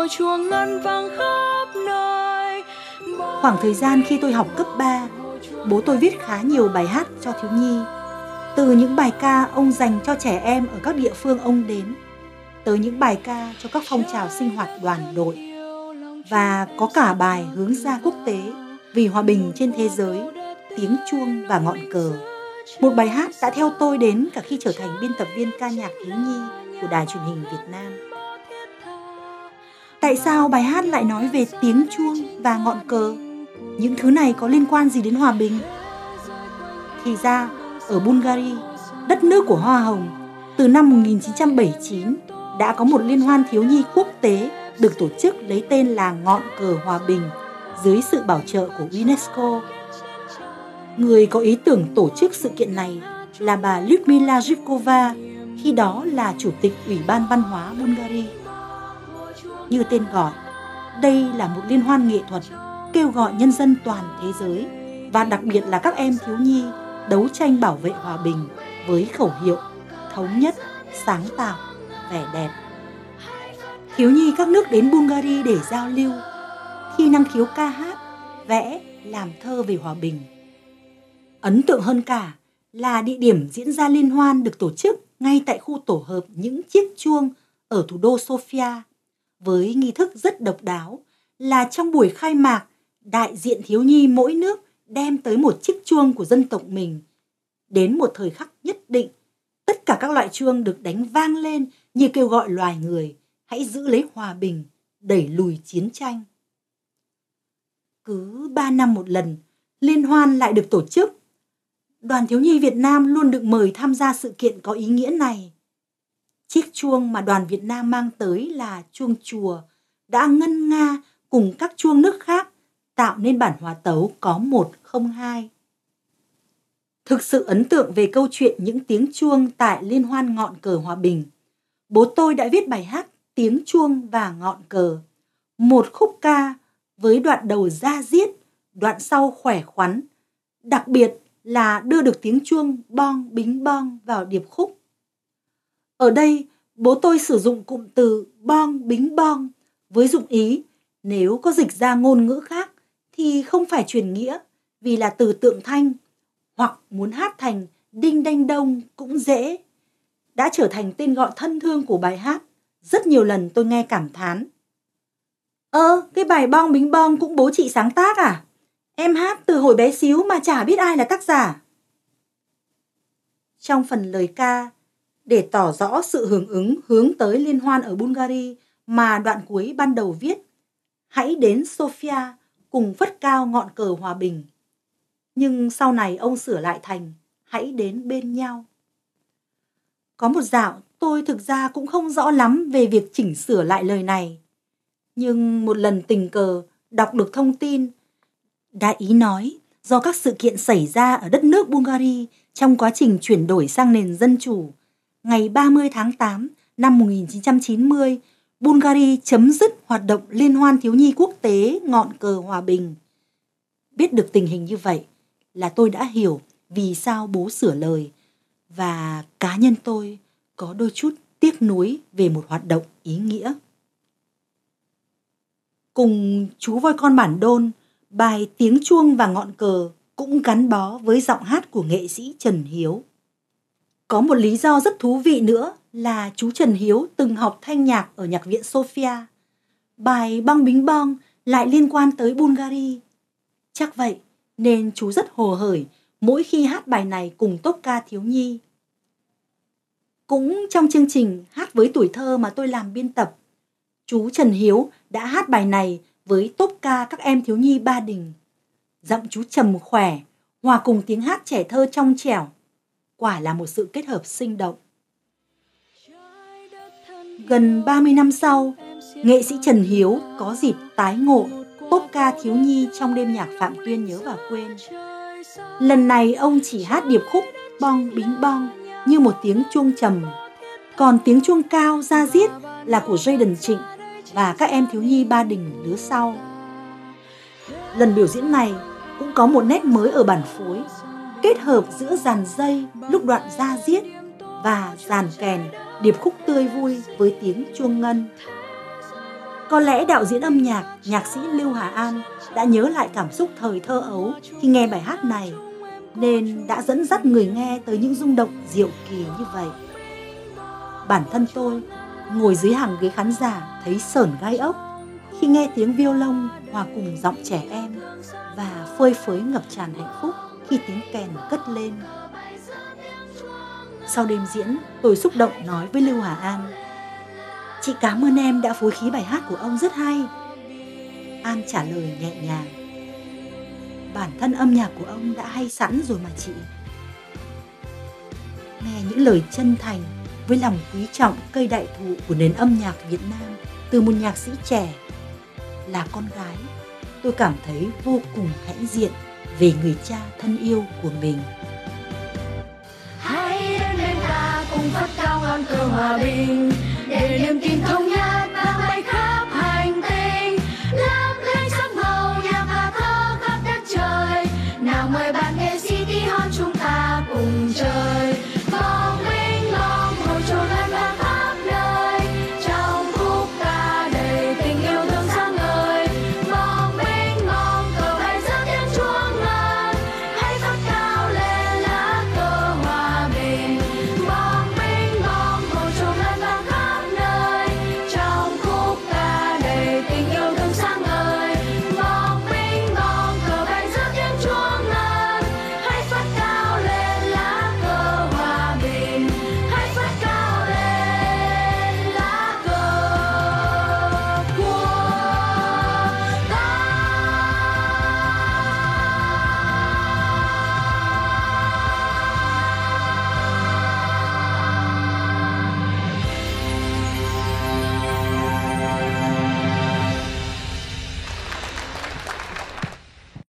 chuông ngân vang khắp nơi. Khoảng thời gian khi tôi học cấp 3, bố tôi viết khá nhiều bài hát cho thiếu nhi. Từ những bài ca ông dành cho trẻ em ở các địa phương ông đến, tới những bài ca cho các phong trào sinh hoạt đoàn đội. Và có cả bài hướng ra quốc tế vì hòa bình trên thế giới, tiếng chuông và ngọn cờ. Một bài hát đã theo tôi đến cả khi trở thành biên tập viên ca nhạc thiếu nhi của Đài Truyền hình Việt Nam. Tại sao bài hát lại nói về tiếng chuông và ngọn cờ? Những thứ này có liên quan gì đến hòa bình? Thì ra, ở Bulgaria, đất nước của hoa hồng, từ năm 1979 đã có một liên hoan thiếu nhi quốc tế được tổ chức lấy tên là Ngọn cờ hòa bình dưới sự bảo trợ của UNESCO. Người có ý tưởng tổ chức sự kiện này là bà Lyudmila Zhivkova, khi đó là Chủ tịch Ủy ban Văn hóa Bulgaria. Như tên gọi, đây là một liên hoan nghệ thuật kêu gọi nhân dân toàn thế giới và đặc biệt là các em thiếu nhi đấu tranh bảo vệ hòa bình với khẩu hiệu thống nhất, sáng tạo, vẻ đẹp. Thiếu nhi các nước đến Bulgaria để giao lưu, thi năng khiếu ca hát, vẽ, làm thơ về hòa bình. Ấn tượng hơn cả là địa điểm diễn ra liên hoan được tổ chức ngay tại khu tổ hợp những chiếc chuông ở thủ đô Sofia, với nghi thức rất độc đáo là trong buổi khai mạc, đại diện thiếu nhi mỗi nước đem tới một chiếc chuông của dân tộc mình. Đến một thời khắc nhất định, tất cả các loại chuông được đánh vang lên như kêu gọi loài người hãy giữ lấy hòa bình, đẩy lùi chiến tranh. Cứ 3 năm một lần, liên hoan lại được tổ chức. Đoàn thiếu nhi Việt Nam luôn được mời tham gia sự kiện có ý nghĩa này. Chiếc chuông mà đoàn Việt Nam mang tới là chuông chùa, đã ngân nga cùng các chuông nước khác, tạo nên bản hòa tấu có 102. Thực sự ấn tượng về câu chuyện những tiếng chuông tại Liên hoan Ngọn cờ hòa bình, bố tôi đã viết bài hát Tiếng chuông và ngọn cờ, một khúc ca với đoạn đầu da diết, đoạn sau khỏe khoắn, đặc biệt là đưa được tiếng chuông bong bính bong vào điệp khúc. Ở đây, bố tôi sử dụng cụm từ bong bính bong với dụng ý nếu có dịch ra ngôn ngữ khác thì không phải truyền nghĩa vì là từ tượng thanh, hoặc muốn hát thành đinh đanh đông cũng dễ. Đã trở thành tên gọi thân thương của bài hát. Rất nhiều lần tôi nghe cảm thán: cái bài bong bính bong cũng bố chị sáng tác à? Em hát từ hồi bé xíu mà chả biết ai là tác giả. Trong phần lời ca, để tỏ rõ sự hưởng ứng hướng tới liên hoan ở Bulgaria mà đoạn cuối ban đầu viết: hãy đến Sofia cùng phất cao ngọn cờ hòa bình. Nhưng sau này ông sửa lại thành hãy đến bên nhau. Có một dạo tôi thực ra cũng không rõ lắm về việc chỉnh sửa lại lời này. Nhưng một lần tình cờ đọc được thông tin, đại ý nói do các sự kiện xảy ra ở đất nước Bulgaria trong quá trình chuyển đổi sang nền dân chủ, ngày 30 tháng 8 năm 1990, Bulgaria chấm dứt hoạt động Liên hoan thiếu nhi quốc tế Ngọn cờ hòa bình. Biết được tình hình như vậy là tôi đã hiểu vì sao bố sửa lời, và cá nhân tôi có đôi chút tiếc nuối về một hoạt động ý nghĩa. Cùng Chú voi con bản Đôn, bài Tiếng chuông và ngọn cờ cũng gắn bó với giọng hát của nghệ sĩ Trần Hiếu. Có một lý do rất thú vị nữa là chú Trần Hiếu từng học thanh nhạc ở nhạc viện Sofia. Bài Bong Bính Bong lại liên quan tới Bulgaria. Chắc vậy nên chú rất hồ hởi mỗi khi hát bài này cùng tốp ca thiếu nhi. Cũng trong chương trình Hát với tuổi thơ mà tôi làm biên tập, chú Trần Hiếu đã hát bài này với tốp ca các em thiếu nhi Ba Đình. Giọng chú trầm khỏe, hòa cùng tiếng hát trẻ thơ trong trẻo. Quả là một sự kết hợp sinh động. Gần 30 năm sau, nghệ sĩ Trần Hiếu có dịp tái ngộ tốp ca thiếu nhi trong đêm nhạc Phạm Tuyên Nhớ và Quên. Lần này ông chỉ hát điệp khúc Bong Bính Bong như một tiếng chuông trầm, còn tiếng chuông cao da diết là của Jayden Trịnh và các em thiếu nhi Ba Đình lứa sau. Lần biểu diễn này cũng có một nét mới ở bản phối, kết hợp giữa dàn dây lúc đoạn da diết và dàn kèn điệp khúc tươi vui với tiếng chuông ngân. Có lẽ đạo diễn âm nhạc, nhạc sĩ Lưu Hà An đã nhớ lại cảm xúc thời thơ ấu khi nghe bài hát này, nên đã dẫn dắt người nghe tới những rung động diệu kỳ như vậy. Bản thân tôi, ngồi dưới hàng ghế khán giả thấy sởn gai ốc khi nghe tiếng violon hòa cùng giọng trẻ em và phơi phới ngập tràn hạnh phúc khi tiếng kèn cất lên. Sau đêm diễn, tôi xúc động nói với Lưu Hà An: "Chị cảm ơn em đã phối khí bài hát của ông rất hay." An trả lời nhẹ nhàng: "Bản thân âm nhạc của ông đã hay sẵn rồi mà chị." Nghe những lời chân thành với lòng quý trọng cây đại thụ của nền âm nhạc Việt Nam từ một nhạc sĩ trẻ, là con gái, tôi cảm thấy vô cùng hãnh diện về người cha thân yêu của mình. Hãy đến bên ta cùng phát cao ngọn cờ hòa bình để niềm tin thống nhất